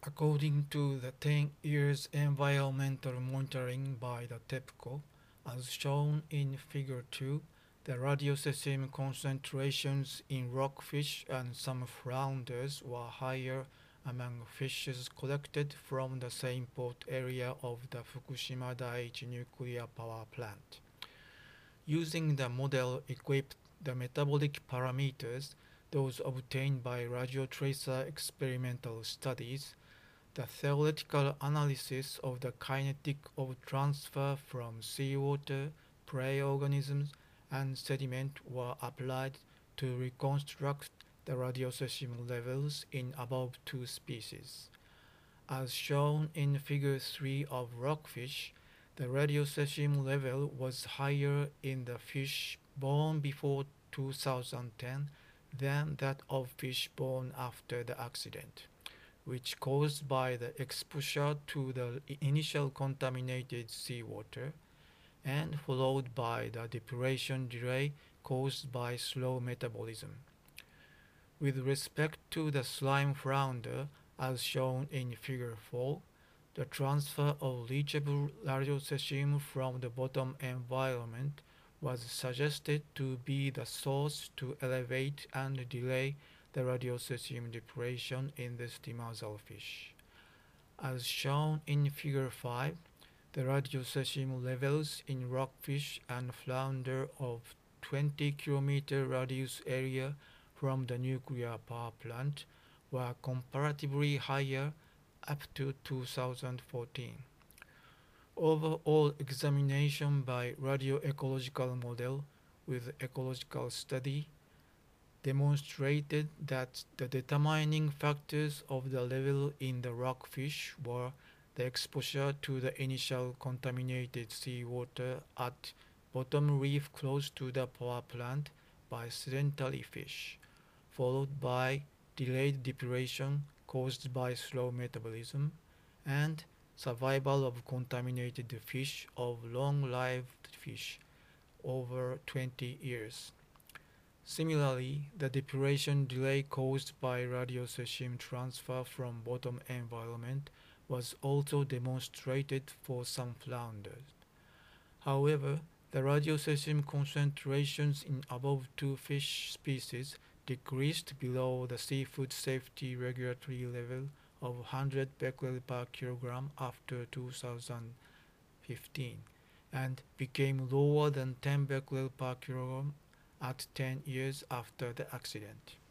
According to the 10 years environmental monitoring by the TEPCO, as shown in Figure 2, the radiocesium concentrations in rockfish and some flounders were higher among fishes collected from the same port area of the Fukushima Daiichi nuclear power plant. Using the model equipped the metabolic parameters, those obtained by radiotracer experimental studies, the theoretical analysis of the kinetic of transfer from seawater, prey organisms, and sediment were applied to reconstruct the radiocesium levels in above two species. As shown in Figure 3 of rockfish, the radiocesium level was higher in the fish born before 2010 than that of fish born after the accident, which caused by the exposure to the initial contaminated seawater and followed by the depuration delay caused by slow metabolism. With respect to the slime flounder, as shown in Figure 4, the transfer of leachable radiocesium from the bottom environment was suggested to be the source to elevate and delay the radiocesium depuration in this demersal fish. As shown in Figure 5, the radiocesium levels in rockfish and flounder of 20 km radius area from the nuclear power plant were comparatively higher up to 2014. Overall examination by radioecological model with ecological study demonstrated that the determining factors of the level in the rockfish were the exposure to the initial contaminated seawater at bottom reef close to the power plant by sedentary fish, followed by delayed depuration caused by slow metabolism, and survival of contaminated fish of long-lived fish over 20 years. Similarly, the depuration delay caused by radiocesium transfer from bottom environment was also demonstrated for some flounders. However, the radiocesium concentrations in above two fish species decreased below the seafood safety regulatory level of 100 becquerel per kilogram after 2015 and became lower than 10 becquerel per kilogram at 10 years after the accident.